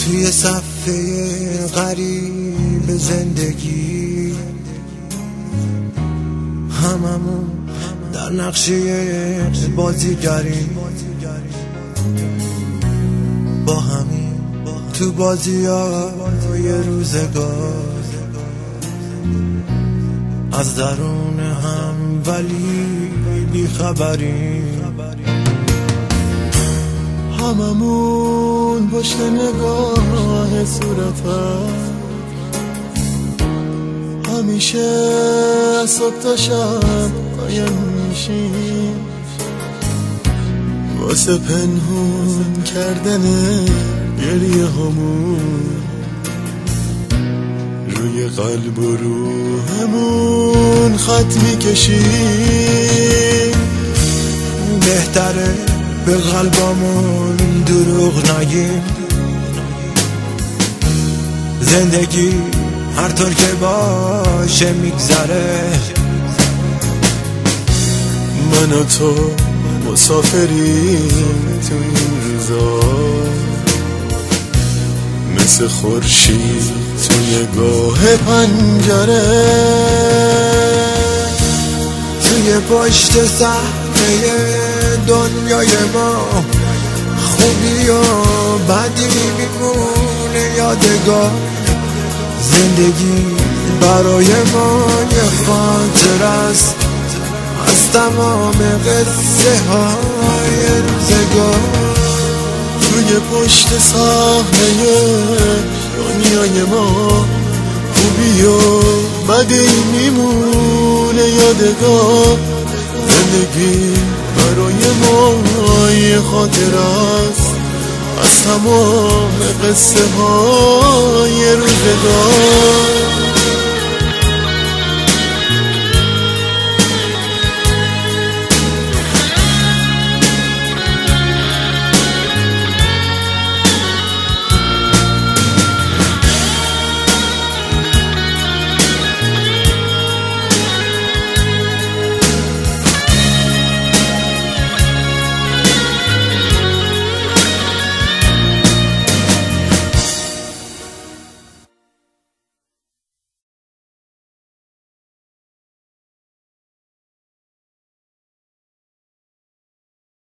توی صفحه غریب زندگی هممون در نقشه بازیگری با همین تو بازیای روزگار از درون هم ولی بیخبریم هممون پشت نگاه صورتت همیشه صبح تا شب قایم میشیم واسه پنهون کردن گریه همون روی قلب و روحمون خط میکشیم بهتره به قلبامون دروغ نگیم زندگی هر طور که باشه میگذره من و تو مسافریم تو این روزا مثل خورشید تو نگاه پنجره توی پشت صحنه دنیای ما خوبی و بدی میمونه یادگار زندگی برای ما یه خاطر است از تمام قصه های روزگار توی پشت صحنه دنیای ما خوبی و بدی میمونه یادگار زندگی برای ما یه خاطر است از تمام قصه های روزگار